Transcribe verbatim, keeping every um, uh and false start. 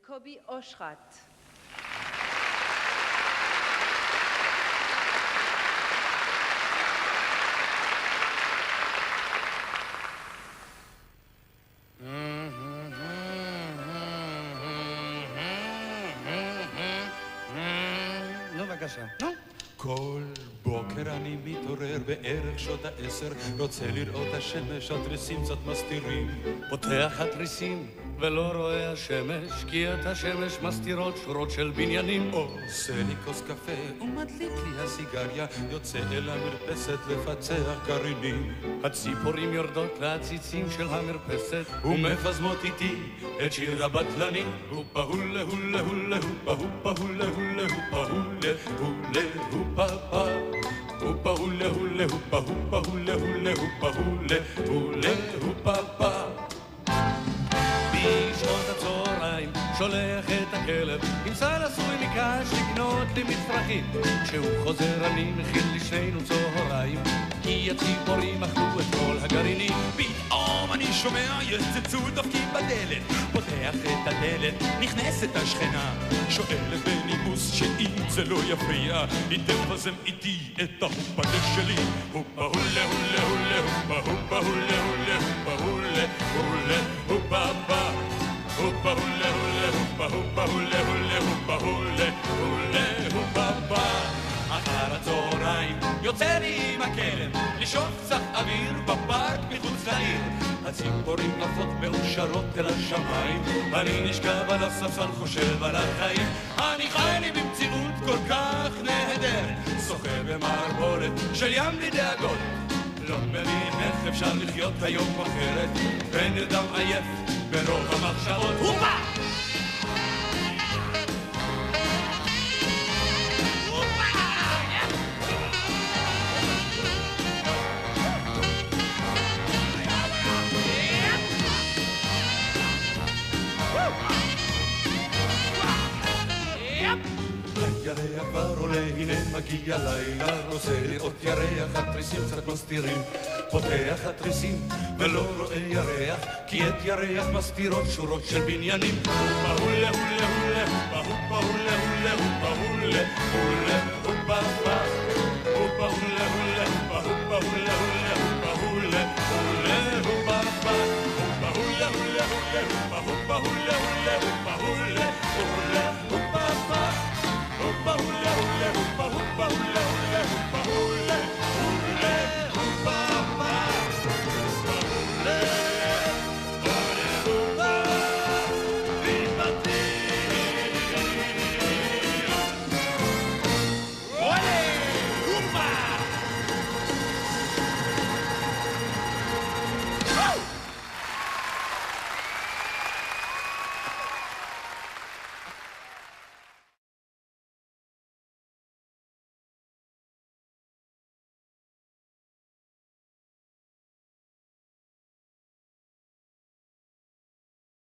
קובי אושרת. נו, בבקשה. נו. כל בוקר אני מתעורר בערך שעות העשר, רוצה לראות השמש, התריסים קצת מסתירים. פותח התריסים ולא רואה השמש, כי את השמש מסתירות שורות של בניינים. עושה לי כוס קפה ומדליק לי הסיגריה, יוצא אל המרפסת לפצח גרעינים. הציפורים יורדות לעציצים של המרפסת ומפזמות איתי את שיר הבטלנים. הופה הולה הולה הולה הופה הופה הולה הולה הופה הולה הולה הופה פה הופה הולה הולה הופה הופה הולה הולה הופה הולה הולה הופה פה. בשעות הצהריים שולח את הכלב עם סל עשוי מקש לקנות לי מצרכים. כשהוא חוזר אני מכין לשנינו צהריים, כי הציפורים אכלו את כל הגרעינים. פתאום אני שומע יצצו דופקים בדלת, פותח את הדלת, נכנסת השכנה, שואלת בנימוס שאם זה לא יפריע היא תפזם איתי את ההופדה שלי. הופה הולה הולה הולה הופה הופה הולה הולה הופה הולה הולה הופה הופה הופה הולה הולה הופה הופה הולה הולה הופה הולה הולה הופה הופה. אחר הצהריים יוצא לי עם הכלב לשאוף קצת אוויר בפארק מחוץ לעיר. הציפורים עפות מאושרות אל השמיים, אני נשכב על הספסל חושב על החיים. אני חי לי במציאות כל כך נהדרת, שוחה במערבולת של ים בלי דאגות. לא מבין איך אפשר לחיות היום אחרת, ונרדם עייף ברוב המחשבות. הופה! הירח כבר עולה, הנה מגיע לילה, רוצה לראות ירח, התריסים קצת מסתירים. פותח התריסים ולא רואה ירח, כי את ירח מסתירות שורות של בניינים. הופה הולה הולה הולה הופה הולה הולה הופה הולה הולה הופה הופה הופה הולה הולה הופה הולה הולה הופה הולה הולה הופה הופה הופה הולה הולה הולה הופה הולה הולה הופה הולה הולה הופה הופה הופה הולה